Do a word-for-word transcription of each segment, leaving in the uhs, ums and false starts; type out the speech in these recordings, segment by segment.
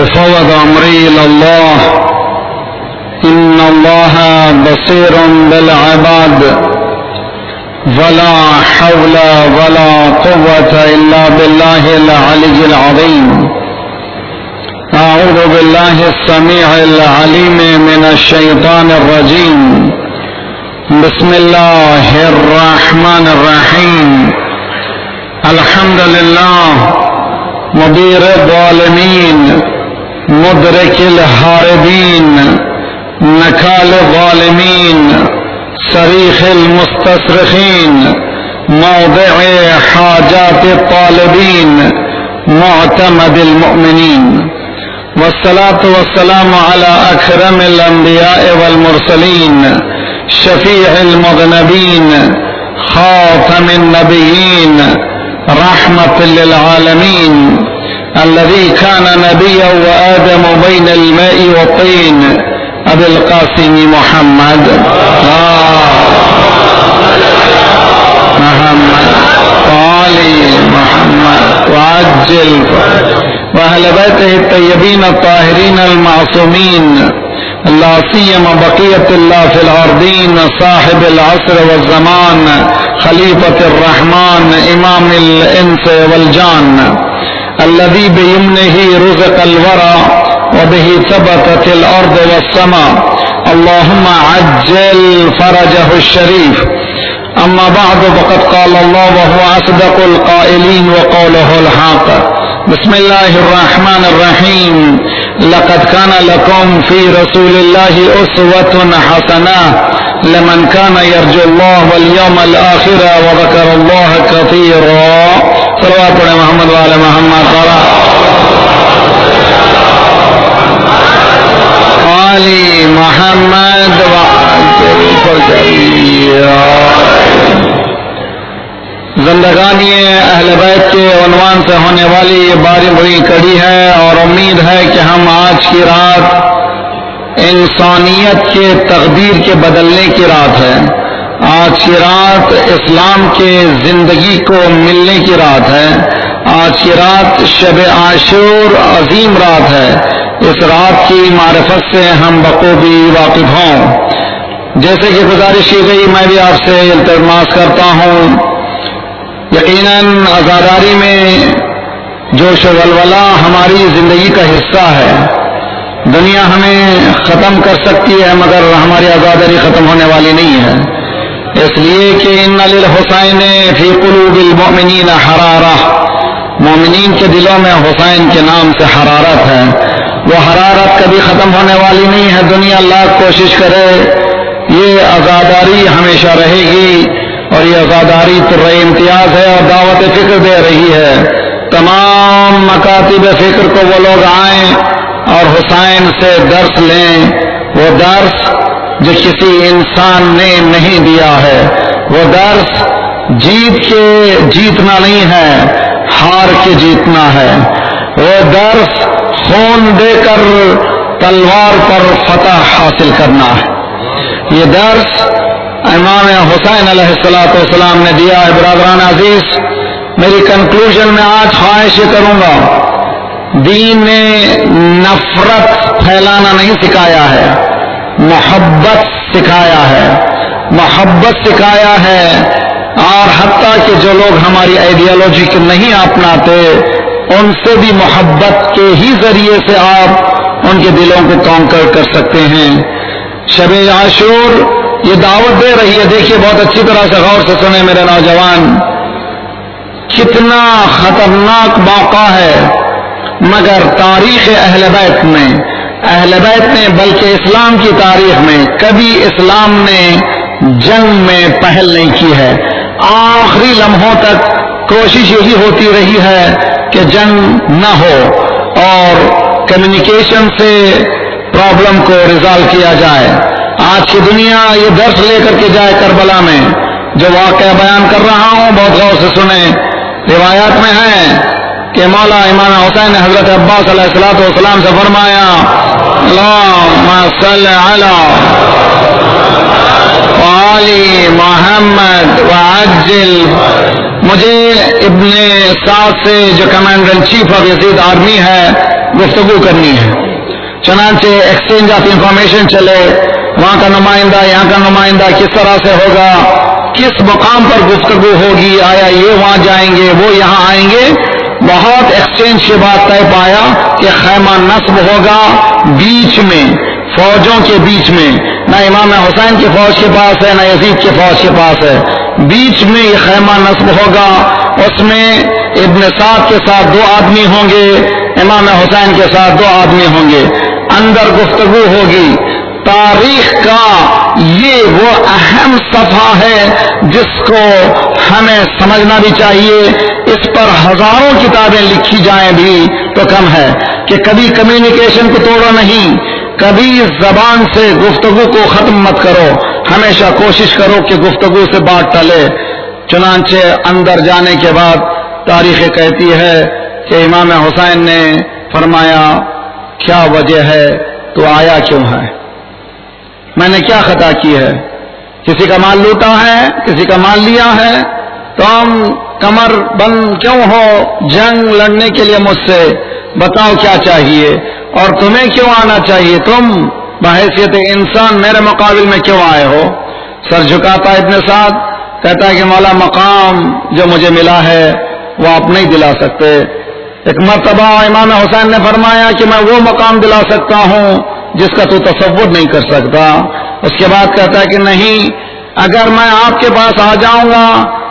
وفوض أمري إلى الله إن الله بصير بالعباد ولا حول ولا قوة إلا بالله العلي العظيم. أعوذ بالله السميع العليم من الشيطان الرجيم. بسم الله الرحمن الرحيم. الحمد لله مدير الظالمين مدرك الهاربين نكال الظالمين صريخ المستصرخين موضع حاجات الطالبين معتمد المؤمنين، والصلاة والسلام على أكرم الأنبياء والمرسلين شفيع المذنبين خاتم النبيين رحمة للعالمين الذي كان نبيا وآدم بين الماء والطين أبي القاسم محمد محمد وعلي محمد وعجل وأهل بيته الطيبين الطاهرين المعصومين، لا سيما بقية الله في الأرضين صاحب العصر والزمان خليفة الرحمن إمام الإنس والجان الذي بيمنه رزق الورى وبه ثبتت الأرض والسماء، اللهم عجل فرجه الشريف. أما بعد فقد قال الله وهو أصدق القائلين وقوله الحق. بسم الله الرحمن الرحيم. لقد كان لكم في رسول الله أسوة حسنة لمن كان يرجو الله واليوم الآخر وذكر الله كثيرا. صلوات محمد وعلى محمد وعلي محمد زندگانی اہل بیت کے عنوان سے ہونے والی یہ باری بری کڑی ہے، اور امید ہے کہ ہم آج کی رات انسانیت کے تقدیر کے بدلنے کی رات ہے. آج کی رات اسلام کے زندگی کو ملنے کی رات ہے. آج کی رات شب عاشور عظیم رات ہے. اس رات کی معرفت سے ہم بخوبی واقف ہوں. جیسے کہ گزارش کی گئی، میں بھی آپ سے التماس کرتا ہوں، یقیناً عزاداری میں جوش و ولولہ ہماری زندگی کا حصہ ہے. دنیا ہمیں ختم کر سکتی ہے مگر ہماری عزاداری ختم ہونے والی نہیں ہے، اس لیے کہ ان للحسین فی قلوب المؤمنین حرارہ، مومنین کے دلوں میں حسین کے نام سے حرارت ہے. وہ حرارت کبھی ختم ہونے والی نہیں ہے. دنیا لاکھ کوشش کرے یہ عزاداری ہمیشہ رہے گی، اور یہ عزاداری طرح امتیاز ہے اور دعوت فکر دے رہی ہے. تمام مکاتب فکر کو وہ لوگ آئیں اور حسین سے درس لیں، وہ درس جو کسی انسان نے نہیں دیا ہے. وہ درس جیت کے جیتنا نہیں ہے، ہار کے جیتنا ہے. وہ درس خون دے کر تلوار پر فتح حاصل کرنا ہے. یہ درس امام حسین علیہ الصلوۃ والسلام نے دیا ہے. برادران عزیز، میری کنکلوژن میں آج خواہش کروں گا، دین نے نفرت پھیلانا نہیں سکھایا ہے، محبت سکھایا ہے. محبت سکھایا ہے، اور حتیٰ کہ جو لوگ ہماری آئیڈیالوجی کو نہیں اپناتے ان سے بھی محبت کے ہی ذریعے سے آپ ان کے دلوں کو کانکر کر سکتے ہیں. شب عاشور یہ دعوت دے رہی ہے. دیکھیے بہت اچھی طرح سے غور سے سنیں میرے نوجوان، کتنا خطرناک موقع ہے، مگر تاریخ اہل بیت میں اہل بیت نے بلکہ اسلام کی تاریخ میں کبھی اسلام نے جنگ میں پہل نہیں کی ہے. آخری لمحوں تک کوشش یہی ہوتی رہی ہے کہ جنگ نہ ہو اور کمیونیکیشن سے پرابلم کو ریزالو کیا جائے. آج کی دنیا یہ درس لے کر کے جائے کربلا میں. جو واقعہ بیان کر رہا ہوں بہت غور سے سنیں. روایات میں ہے کہ مولا امام حسین نے حضرت عباس علیہ الصلوۃ والسلام سے فرمایا، اللہم صل علی وعلی محمد وعجل. مجھے ابن سعد سے جو کمانڈر ان چیف آف یزید آرمی ہے گفتگو کرنی ہے. چنانچہ ایکسچینج آف انفارمیشن چلے, وہاں کا نمائندہ یہاں کا نمائندہ کس طرح سے ہوگا, کس مقام پر گفتگو ہوگی, آیا یہ وہاں جائیں گے وہ یہاں آئیں گے. بہت ایکسچینج کے بعد طے پایا کہ خیمہ نصب ہوگا بیچ میں, فوجوں کے بیچ میں. نہ امام حسین کی فوج کے پاس ہے نہ یزید کی فوج کے پاس ہے, بیچ میں یہ خیمہ نصب ہوگا. اس میں ابن سعد کے ساتھ دو آدمی ہوں گے, امام حسین کے ساتھ دو آدمی ہوں گے. اندر گفتگو ہوگی. تاریخ کا یہ وہ اہم صفحہ ہے جس کو ہمیں سمجھنا بھی چاہیے. اس پر ہزاروں کتابیں لکھی جائیں بھی تو کم ہے کہ کبھی کمیونیکیشن کو توڑو نہیں, کبھی زبان سے گفتگو کو ختم مت کرو, ہمیشہ کوشش کرو کہ گفتگو سے بات ٹلے. چنانچہ اندر جانے کے بعد تاریخ کہتی ہے کہ امام حسین نے فرمایا کیا وجہ ہے, تو آیا کیوں ہے, میں نے کیا خطا کی ہے, کسی کا مال لوٹا ہے, کسی کا مال لیا ہے, تم کمر بند کیوں ہو جنگ لڑنے کے لیے مجھ سے, بتاؤ کیا چاہیے اور تمہیں کیوں آنا چاہیے, تم بحیثیت انسان میرے مقابل میں کیوں آئے ہو. سر جھکاتا ابن سعد, کہتا ہے کہ مولا مقام جو مجھے ملا ہے وہ آپ نہیں دلا سکتے. ایک مرتبہ امام حسین نے فرمایا کہ میں وہ مقام دلا سکتا ہوں جس کا تو تصور نہیں کر سکتا. اس کے بعد کہتا ہے کہ نہیں, اگر میں آپ کے پاس آ جاؤں گا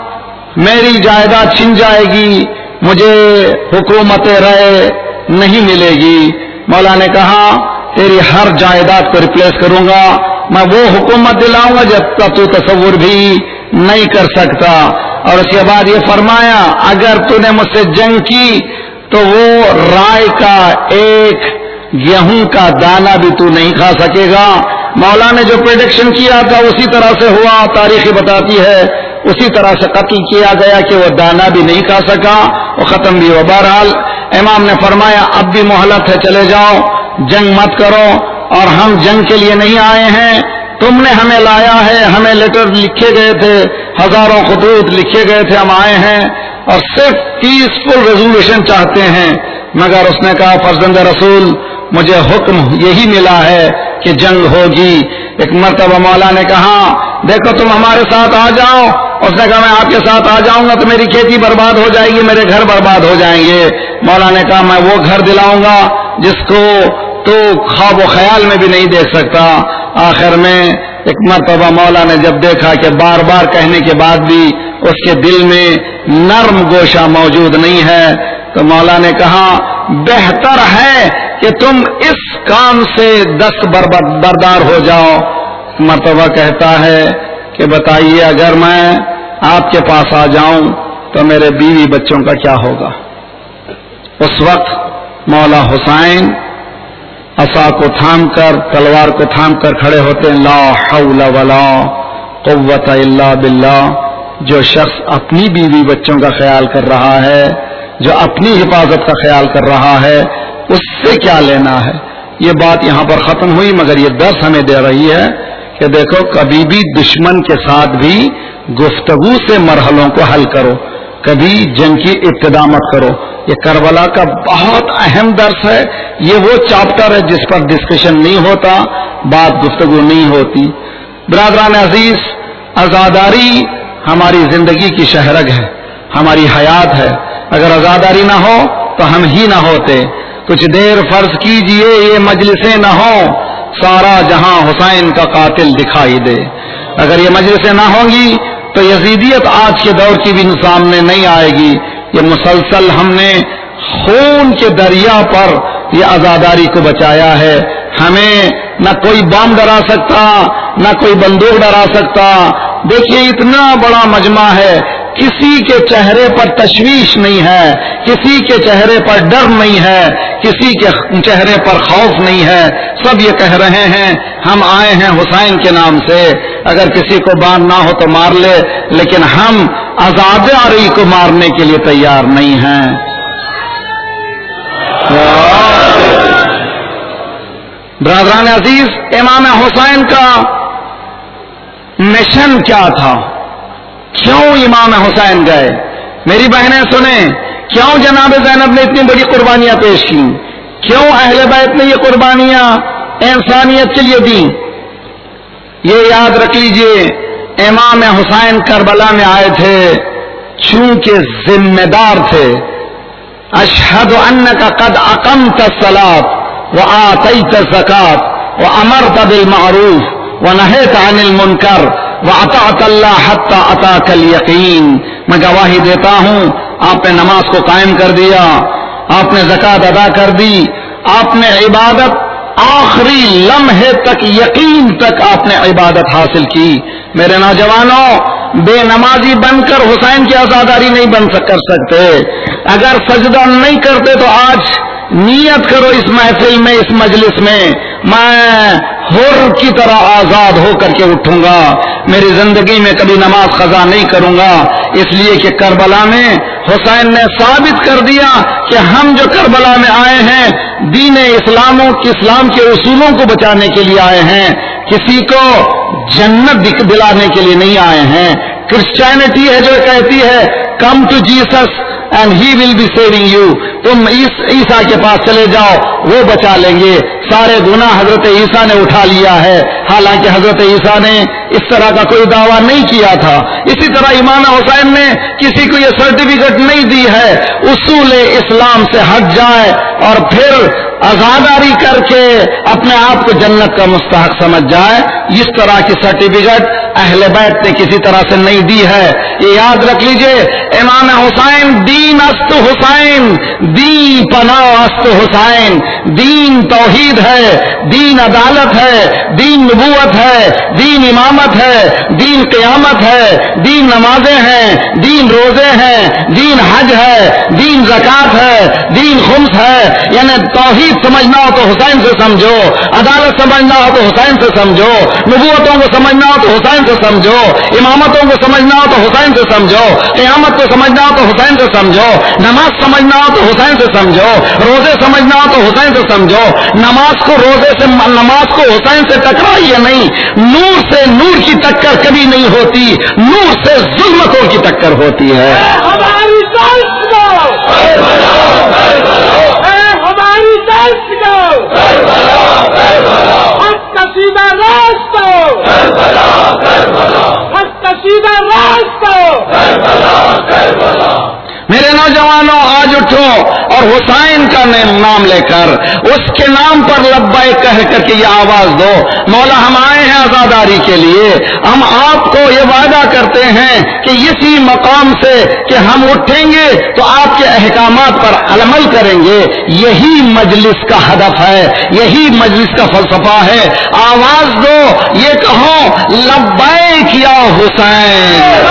میری جائیداد چھن جائے گی, مجھے حکومت رائے نہیں ملے گی. مولا نے کہا تیری ہر جائیداد کو ریپلیس کروں گا, میں وہ حکومت دلاؤں گا جب تک تو تصور بھی نہیں کر سکتا. اور اس کے بعد یہ فرمایا اگر تو نے مجھ سے جنگ کی تو وہ رائے کا ایک گیہوں کا دانہ بھی تو نہیں کھا سکے گا. مولا نے جو پریڈکشن کیا تھا اسی طرح سے ہوا, تاریخ بتاتی ہے اسی طرح سے قتل کیا گیا کہ وہ دانہ بھی نہیں کھا سکا, وہ ختم بھی ہوا. بہرحال امام نے فرمایا اب بھی مہلت ہے, چلے جاؤ, جنگ مت کرو, اور ہم جنگ کے لیے نہیں آئے ہیں, تم نے ہمیں لایا ہے, ہمیں لیٹر لکھے گئے تھے, ہزاروں خطوط لکھے گئے تھے, ہم آئے ہیں اور صرف پیسفل ریزولوشن چاہتے ہیں. مگر اس نے کہا فرزند رسول مجھے حکم یہی ملا ہے کہ جنگ ہوگی. ایک مرتبہ مولا نے کہا دیکھو تم ہمارے ساتھ آ جاؤ. اس نے کہا میں آپ کے ساتھ آ جاؤں گا تو میری کھیتی برباد ہو جائے گی, میرے گھر برباد ہو جائیں گے. مولا نے کہا میں وہ گھر دلاؤں گا جس کو تو خواب و خیال میں بھی نہیں دیکھ سکتا. آخر میں ایک مرتبہ مولا نے جب دیکھا کہ بار بار کہنے کے بعد بھی اس کے دل میں نرم گوشہ موجود نہیں ہے, تو مولا نے کہا بہتر ہے کہ تم اس کام سے دست بردار ہو جاؤ. مرتبہ کہتا ہے کہ بتائیے اگر میں آپ کے پاس آ جاؤں تو میرے بیوی بچوں کا کیا ہوگا. اس وقت مولا حسین عصا کو تھام کر تلوار کو تھام کر کھڑے ہوتے ہیں. لا حول ولا قوت الا باللہ. جو شخص اپنی بیوی بچوں کا خیال کر رہا ہے, جو اپنی حفاظت کا خیال کر رہا ہے, اس سے کیا لینا ہے. یہ بات یہاں پر ختم ہوئی, مگر یہ درس ہمیں دے رہی ہے کہ دیکھو کبھی بھی دشمن کے ساتھ بھی گفتگو سے مرحلوں کو حل کرو, کبھی جنگ کی ابتدا مت کرو. یہ کربلا کا بہت اہم درس ہے. یہ وہ چاپٹر ہے جس پر ڈسکشن نہیں ہوتا, بات گفتگو نہیں ہوتی. برادران عزیز, عزاداری ہماری زندگی کی شہرگ ہے, ہماری حیات ہے. اگر عزاداری نہ ہو تو ہم ہی نہ ہوتے. کچھ دیر فرض کیجئے یہ مجلسیں نہ ہو, سارا جہاں حسین کا قاتل دکھائی دے. اگر یہ مجلسیں نہ ہوں گی تو یزیدیت آج کے دور کی بھی سامنے نہیں آئے گی. یہ مسلسل ہم نے خون کے دریا پر یہ عزاداری کو بچایا ہے. ہمیں نہ کوئی بم ڈرا سکتا, نہ کوئی بندوق ڈرا سکتا. دیکھیے اتنا بڑا مجمع ہے, کسی کے چہرے پر تشویش نہیں ہے, کسی کے چہرے پر ڈر نہیں ہے, کسی کے چہرے پر خوف نہیں ہے. سب یہ کہہ رہے ہیں ہم آئے ہیں حسین کے نام سے, اگر کسی کو باندھ نہ ہو تو مار لے, لیکن ہم عزاداری کو مارنے کے لیے تیار نہیں ہیں. برادران عزیز, امام حسین کا مشن کیا تھا؟ کیوں امام حسین گئے؟ میری بہنیں سنیں, کیوں جناب زینب نے اتنی بڑی قربانیاں پیش کی؟ کیوں اہل بیت نے یہ قربانیاں انسانیت کے لیے دی؟ یہ یاد رکھ لیجئے، امام حسین کربلا میں آئے تھے، چونکہ ذمہ دار تھے، اشہد انک قد اقمت الصلاۃ وآتیت الزکاۃ وامرت بالمعروف ونہیت عن المنکر واطعت اللہ حتی اتاک الیقین، میں گواہی دیتا ہوں آپ نے نماز کو قائم کر دیا، آپ نے زکوٰۃ ادا کر دی، آپ نے عبادت آخری لمحے تک، یقین تک آپ نے عبادت حاصل کی۔ میرے نوجوانوں، بے نمازی بن کر حسین کی عزاداری نہیں بن کر سکتے۔ اگر سجدہ نہیں کرتے تو آج نیت کرو اس محفل میں، اس مجلس میں، میں حر کی طرح آزاد ہو کر کے اٹھوں گا، میری زندگی میں کبھی نماز قضا نہیں کروں گا، اس لیے کہ کربلا میں حسین نے ثابت کر دیا کہ ہم جو کربلا میں آئے ہیں دین اسلاموں کے اسلام کے اصولوں کو بچانے کے لیے آئے ہیں، کسی کو جنت دلانے کے لیے نہیں آئے ہیں۔ کرسچینٹی ہے جو کہتی ہے come to Jesus and he will be saving you, تم عیسیٰ کے پاس چلے جاؤ وہ بچا لیں گے، سارے گناہ حضرت عیسیٰ نے اٹھا لیا ہے، حالانکہ حضرت عیسیٰ نے اس طرح کا کوئی دعویٰ نہیں کیا تھا۔ اسی طرح امام حسین نے کسی کو یہ سرٹیفکیٹ نہیں دی ہے اصول اسلام سے ہٹ جائے اور پھر عزاداری کر کے اپنے آپ کو جنت کا مستحق سمجھ جائے، اس طرح کی سرٹیفکیٹ اہل بیت نے کسی طرح سے نہیں دی ہے۔ یہ یاد رکھ لیجئے، امام حسین دین است حسین، دین پناہ است حسین، دین توحید ہے، دین عدالت ہے، دین نبوت ہے، دین امامت ہے، دین قیامت ہے، دین نمازیں ہیں، دین روزے ہیں، دین حج ہے، دین زکوٰۃ ہے، دین خمس ہے۔ یعنی توحید سمجھنا ہو تو حسین سے سمجھو، عدالت سمجھنا ہو تو حسین سے سمجھو، نبوتوں کو سمجھنا ہو تو حسین سے سمجھو، امامتوں کو سمجھنا ہو تو حسین سے سمجھو، قیامت کو سمجھنا ہو تو حسین سے سمجھو، نماز سمجھنا ہو تو حسین سے سمجھو، روزے سمجھنا ہو تو حسین سے سمجھو۔ نماز کو روزے سے، نماز کو حسین سے ٹکرائیے نہیں، نور سے نور کی ٹکر کبھی نہیں ہوتی، نور سے ظلمتوں کی ٹکر ہوتی ہے۔ ہماری حق کا سیدھا راستہ، حق کا سیدھا راستہ۔ میرے نوجوانوں، آج اٹھو اور حسین کا نام لے کر اس کے نام پر لبیک کہہ کر کے یہ آواز دو، مولا ہم آئے ہیں عزاداری کے لیے، ہم آپ کو یہ وعدہ کرتے ہیں کہ اسی مقام سے کہ ہم اٹھیں گے تو آپ کے احکامات پر عمل کریں گے۔ یہی مجلس کا ہدف ہے، یہی مجلس کا فلسفہ ہے۔ آواز دو، یہ کہو لبیک یا حسین۔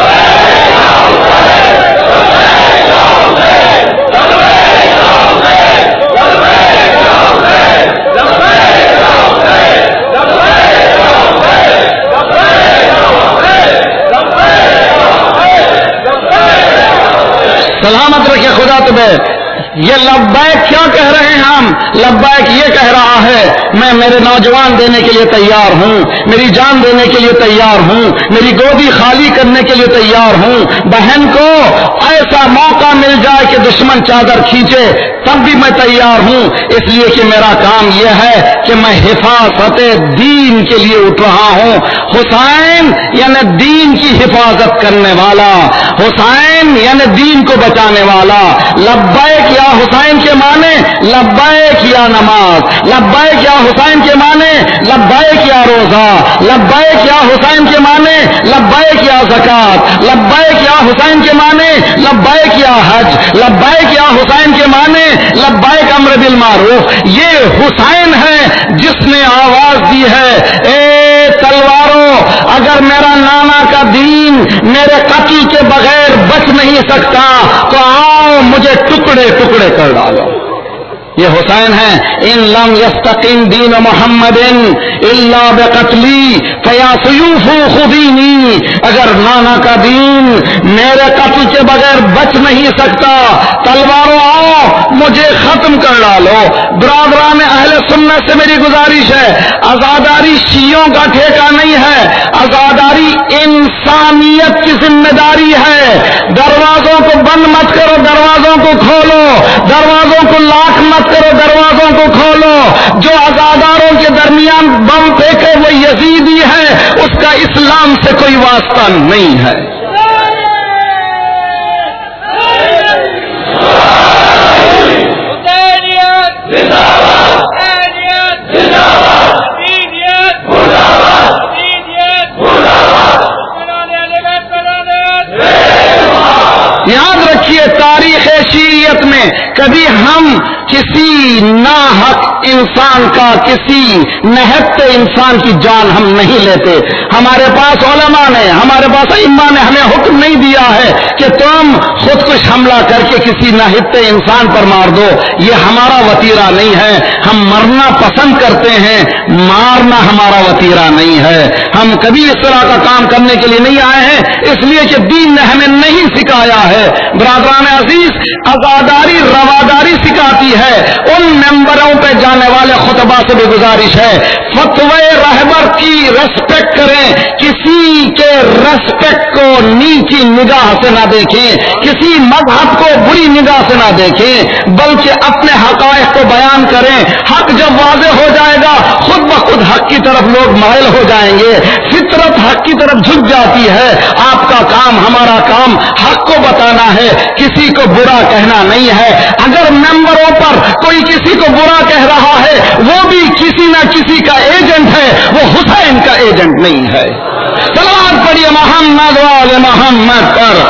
سلامت رکھے خدا تمہیں۔ یہ لبیک کیا کہہ رہے ہیں ہم؟ لبیک یہ کہہ رہا ہے میں میرے نوجوان دینے کے لیے تیار ہوں، میری جان دینے کے لیے تیار ہوں، میری گودی خالی کرنے کے لیے تیار ہوں۔ بہن کو ایسا موقع مل جائے کہ دشمن چادر کھینچے تب بھی میں تیار ہوں، اس لیے کہ میرا کام یہ ہے کہ میں حفاظت دین کے لیے اٹھ رہا ہوں۔ حسین یعنی دین کی حفاظت کرنے والا، حسین یعنی دین کو بچانے والا۔ لبیک یا حسین کے معنی لبیک یا نماز، لبیک یا حسین کے معنی لبیک یا روزہ، لبیک یا حسین کے معنی لبیک یا زکوٰۃ، لبیک یا حسین کے معنی لبیک یا حج، لبیک یا حسین کے معنی لبیک امر بالمعروف۔ یہ حسین ہے جس نے آواز دی ہے اے تلواروں، اگر میرا نانا کا دین میرے قتل کے بغیر بچ نہیں سکتا تو آؤ مجھے ٹکڑے ٹکڑے کر ڈالو۔ یہ حسین ہے ان لم یستقم دین محمد الا بقتلی فیا سیوف خذینی، اگر نانا کا دین میرے قتل کے بغیر بچ نہیں سکتا تلواروں آؤ مجھے ختم کر ڈالو۔ برادران اہل سنت سے میری گزارش ہے، عزاداری شیعوں کا ٹھیکہ نہیں ہے، عزاداری انسانیت کی ذمہ داری ہے۔ دروازوں کو بند مت کرو، دروازوں کو کھولو، دروازوں کو لاک مت کرو، دروازوں کو کھولو. جو عزاداروں کے درمیان بم پھینکے وہ یزیدی ہے، اس کا اسلام سے کوئی واسطہ نہیں ہے. یاد رکھیے، تاریخ شیعیت میں کبھی ہم کسی ناحق انسان کا، کسی نہتے انسان کی جان ہم نہیں لیتے. ہمارے پاس علماء نے، ہمارے پاس ائمہ نے ہمیں حکم نہیں دیا ہے کہ تم خود کش حملہ کر کے کسی نہتے انسان پر مار دو. یہ ہمارا وتیرہ نہیں ہے. ہم مرنا پسند کرتے ہیں، مارنا ہمارا وتیرہ نہیں ہے. ہم کبھی اس طرح کا کام کرنے کے لیے نہیں آئے ہیں، اس لیے کہ دین نے ہمیں نہیں سکھایا ہے. برادران عزیز، عزاداری رواداری سکھاتی ہے. ان ممبروں پہ جانے والے خطبہ سے بھی گزارش ہے، فتوے رہبر کی ریسپیکٹ کریں. کسی کے ریسپیکٹ کو نیچی نگاہ سے نہ دیکھیں، کسی مذہب کو بری نگاہ سے نہ دیکھیں، بلکہ اپنے حقائق کو بیان کریں. حق جب واضح ہو جائے گا، خود بخود حق کی طرف لوگ مائل ہو جائیں گے. فطرت حق کی طرف جھک جاتی ہے. آپ کا کام، ہمارا کام حق کو بتانا ہے، کسی کو برا کہنا نہیں ہے. اگر ممبروں پر کوئی کسی کو برا کہہ رہا ہے، وہ بھی کسی نہ کسی کا ایجنٹ ہے، وہ حسین کا ایجنٹ نہیں ہے. صلوات پڑھیے محمد والے محمد پر.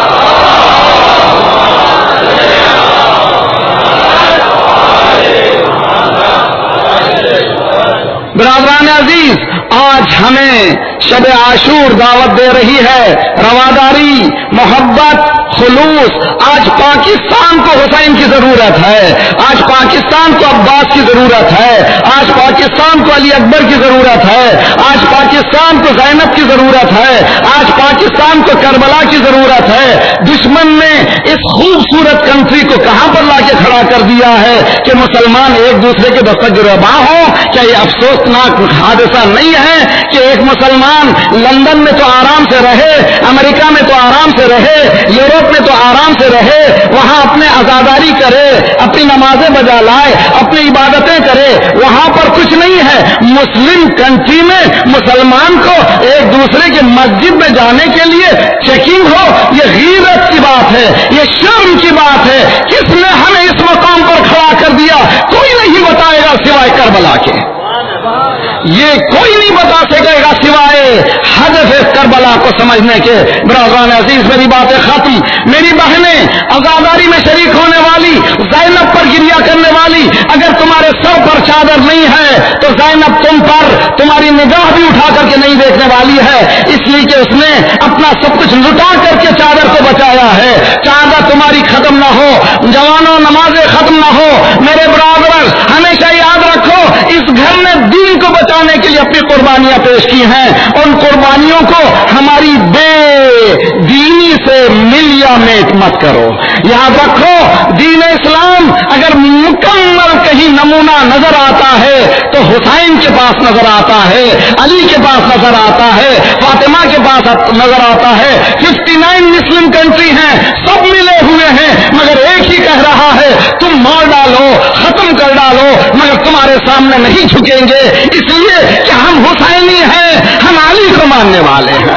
برادران عزیز، آج ہمیں شب عاشور دعوت دے رہی ہے. رواداری، محبت، خلوص. آج پاکستان کو حسین کی ضرورت ہے. آج پاکستان کو عباس کی ضرورت ہے. آج پاکستان کو علی اکبر کی ضرورت ہے. آج پاکستان کو زینب کی ضرورت ہے. آج پاکستان کو کربلا کی ضرورت ہے. دشمن نے اس خوبصورت کنٹری کو کہاں پر لا کے کھڑا کر دیا ہے کہ مسلمان ایک دوسرے کے دستک گرباں ہوں. کیا یہ افسوسناک حادثہ نہیں ہے کہ ایک مسلمان لندن میں تو آرام سے رہے، امریکہ میں تو آرام سے رہے، یورپ میں تو آرام سے رہے، وہاں اپنے عزاداری کرے، اپنی نمازیں بجا لائے، اپنی عبادتیں کرے، وہاں پر کچھ نہیں ہے. مسلم کنٹری میں مسلمان کو ایک دوسرے کے مسجد میں جانے کے لیے چیکنگ ہو، یہ غیرت کی بات ہے، یہ شرم کی بات ہے. کس نے ہمیں اس مقام پر کھڑا کر دیا؟ کوئی نہیں بتائے گا سوائے کربلا کے. یہ کوئی نہیں بتا سکے گا سوائے حدث کربلا کو سمجھنے کے. برادران عزیز، میری باتیں ختم. میری بہنیں، عزاداری میں شریک ہونے والی، زینب پر گریا کرنے والی، اگر تمہارے سر پر چادر نہیں ہے تو زینب تم پر تمہاری نگاہ بھی اٹھا کر کے نہیں دیکھنے والی ہے، اس لیے کہ اس نے اپنا سب کچھ لٹا کر کے چادر کو بچایا ہے. چادر تمہاری ختم نہ ہو، جوانوں نمازیں ختم نہ ہو. میرے برادر، ہمیشہ یاد رکھو، اس گھر نے دین کو بچانے کے لیے اپنی قربانیاں پیش کی ہیں. ان قربانیوں کو ہماری بے دینی سے مل یا میٹ مت کرو. یاد رکھو، دین اسلام اگر مکمل کہیں نمونہ نظر آتا ہے تو حسین کے پاس نظر آتا ہے، علی کے پاس نظر آتا ہے، فاطمہ کے پاس نظر آتا ہے. ففٹی نائن مسلم کنٹری ہیں، سب ملے ہوئے ہیں، مگر ایک ہی کہہ رہا ہے تم مار ڈالو، ختم کر ڈالو، مگر تمہارے سامنے نہیں جھکیں گے، اس لیے کہ ہم حسینی ہیں، ہم علی کو ماننے والے ہیں.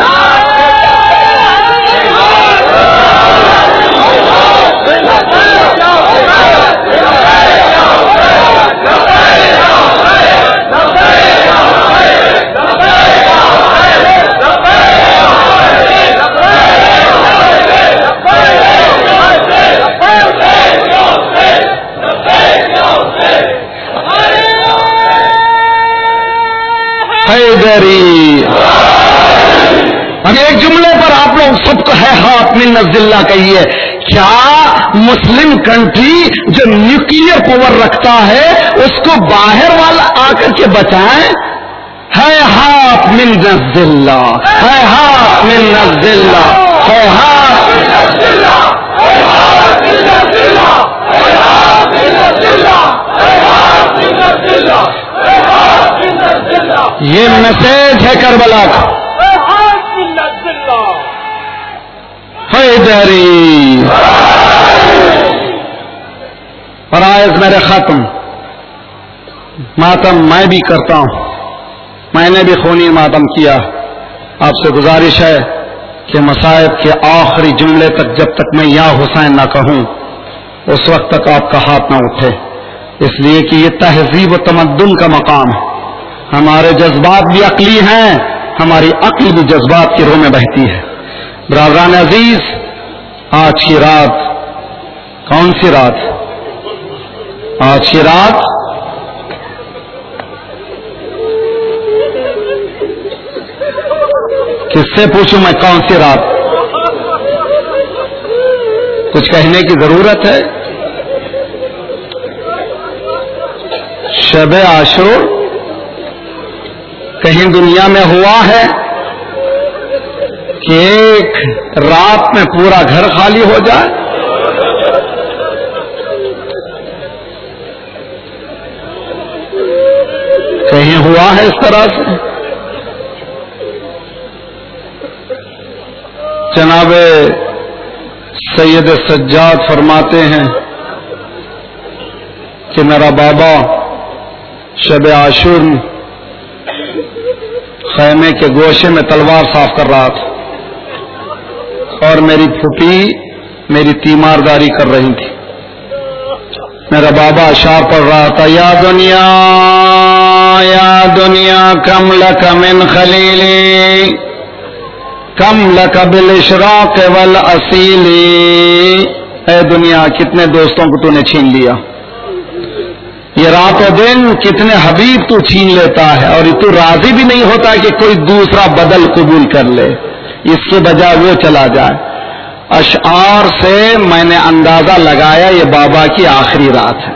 حیدری. اب ایک جملے پر آپ لوگ سب کو ہے ہاتھ من نزلہ کہیے. کیا مسلم کنٹری جو نیوکلیئر پاور رکھتا ہے اس کو باہر والا آ کر کے بچائیں؟ ہے ہاتھ من نزلہ، ہے ہاتھ من نزلہ، ہے ہاتھ من نزلہ، ہے ہاتھ من نزلہ، ہے ہاتھ من نزلہ، ہے ہاتھ من نزلہ، ہے ہاتھ من نزلہ. یہ میسج ہے کربلا کا. حیدری. فرائض میرے ختم. ماتم میں بھی کرتا ہوں، میں نے بھی خونی ماتم کیا. آپ سے گزارش ہے کہ مصائب کے آخری جملے تک جب تک میں یا حسین نہ کہوں اس وقت تک آپ کا ہاتھ نہ اٹھے، اس لیے کہ یہ تہذیب و تمدن کا مقام ہے. ہمارے جذبات بھی عقلی ہیں، ہماری عقل بھی جذبات کی روح میں بہتی ہے. برادران عزیز، آج کی رات کون سی رات؟ آج کی رات کس سے پوچھوں میں کون سی رات؟ کچھ کہنے کی ضرورت ہے. شب عاشور کہیں دنیا میں ہوا ہے کہ ایک رات میں پورا گھر خالی ہو جائے؟ کہیں ہوا ہے اس طرح سے؟ جناب سید سجاد فرماتے ہیں کہ میرا بابا شب عاشور خیمے کے گوشے میں تلوار صاف کر رہا تھا اور میری پھوپھی میری تیمارداری کر رہی تھی. میرا بابا اشعار پڑھ رہا تھا، یا دنیا یا دنیا کم لک من خلیلی کم لک بالاشراق والاصیلی. اے دنیا کتنے دوستوں کو تو نے چھین لیا، یہ رات و دن کتنے حبیب تو چھین لیتا ہے، اور تو راضی بھی نہیں ہوتا کہ کوئی دوسرا بدل قبول کر لے، اس کے بجائے وہ چلا جائے. اشعار سے میں نے اندازہ لگایا یہ بابا کی آخری رات ہے.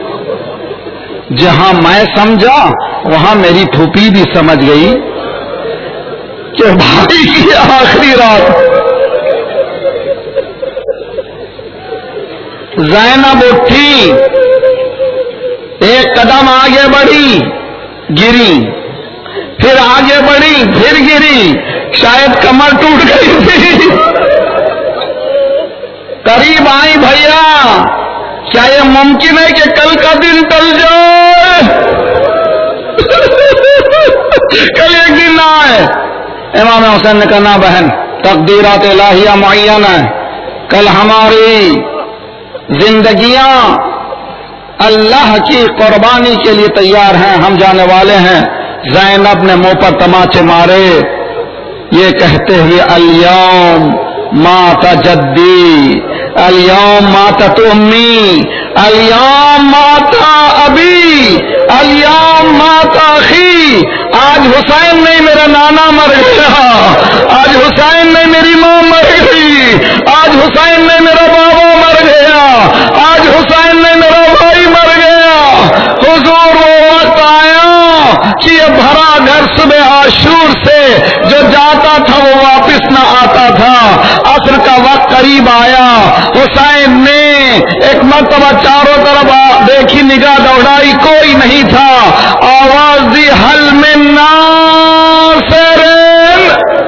جہاں میں سمجھا وہاں میری پھوپھی بھی سمجھ گئی کہ بھائی کی آخری رات. زینب اٹھی، ایک قدم آگے بڑھی، گری، پھر آگے بڑھی، پھر گری، شاید کمر ٹوٹ گئی تھی. قریب آئی، بھیا کیا یہ ممکن ہے کہ کل کا دن ٹل جائے؟ کل ایک دن نہ آئے. امام حسین نے کہا، نہ بہن، تقدیرات الہیہ معین ہے. کل ہماری زندگیاں اللہ کی قربانی کے لیے تیار ہیں، ہم جانے والے ہیں. زینب نے منہ پر تماچے مارے یہ کہتے ہوئے، الیوم مات جدی، الیوم ماتت امی، الیوم مات ابی، الیوم مات اخی. آج حسین نہیں میرا نانا مر گیا، آج حسین نہیں میری ماں مر گئی، آج حسین نہیں میرا بابا مر گیا، آج حسین نہیں میرا بھائی مر گیا. حضور وہ وقت آیا کہ یہ بھرا گھر صبح عاشور سے جو جاتا تھا وہ واپس نہ آتا تھا. عصر کا وقت قریب آیا، حسین نے ایک مرتبہ چاروں طرف دیکھی، نگاہ دوڑائی، کوئی نہیں تھا. آواز دی، حل من ناصرین.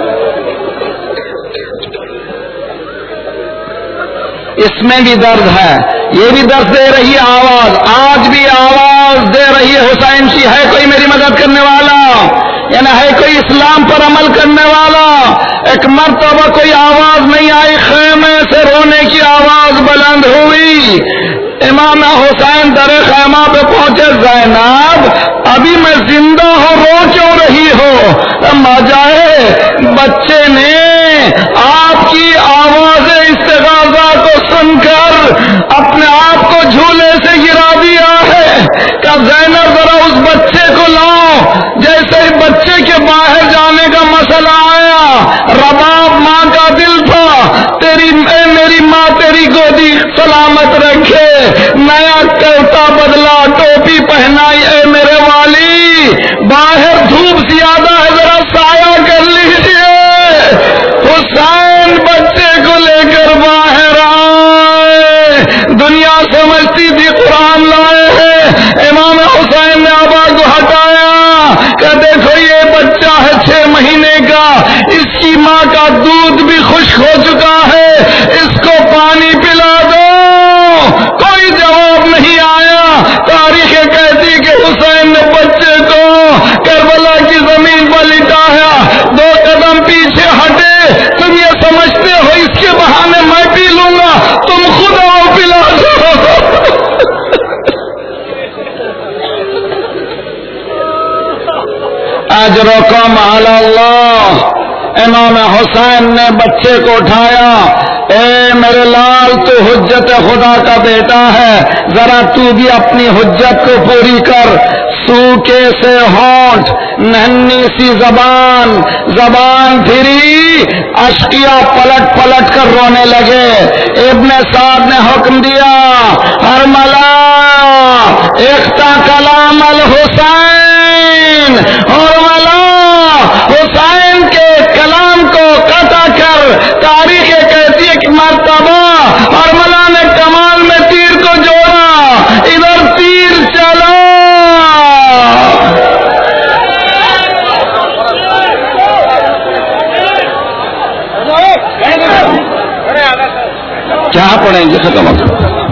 اس میں بھی درد ہے، یہ بھی درد دے رہی آواز، آج بھی آواز دے رہی ہے حسین کی، ہے کوئی میری مدد کرنے والا، یعنی ہے کوئی اسلام پر عمل کرنے والا. ایک مرتبہ کوئی آواز نہیں آئی، خیمے سے رونے کی آواز بلند ہوئی. امام حسین در خیمہ پہ پہنچے، زینب ابھی میں زندہ ہوں، رو کیوں رہی ہو؟ اما جائے بچے نے آپ کی آواز استغاثہ کو سن کر اپنے آپ کو جھولے سے گرا دیا ہے. کہ زینب ذرا اس بچے کو لاؤ. جیسے ہی بچے کے باہر جانے کا مسئلہ آیا، رباب ماں کا دل تھا، تیری اے میری ماں تیری گودی سلامت رکھے. نیا کرتا بدلا، ٹوپی پہنائی، اے میرے والی باہر دھوپ زیادہ ہے، ذرا سایہ کر لیجیے. حسین بچے کو لے کر باہر آئے. دنیا سمجھتی تھی قرآن لائے ہیں، امام حسین نے آبا کو ہٹایا کہ دیکھو یہ بچہ ہے چھ مہینے کا، اس کی ماں کا دودھ بھی خشک ہو چکا ہے، اس کو پانی پلا دو. کوئی جواب نہیں آیا. تاریخ کہتی کہ حسین نے اجرکم علی اللہ۔ امام حسین نے بچے کو اٹھایا، اے میرے لال تو حجت خدا کا بیٹا ہے، ذرا تو بھی اپنی حجت کو پوری کر۔ سوکھے سے ہونٹ، ننھی سی زبان، زبان پھری، اشکیا پلٹ پلٹ کر رونے لگے۔ ابن سعد نے حکم دیا، ارملا اختہ کلام الحسین، ارملا حسین کے کلام کو قطع کر۔ تاریخ کہتی ہے کہ مرتبہ ارملا نے کمال میں تیر کو جوڑا، ادھر تیر چلا، کیا پڑھیں گے ختم ہو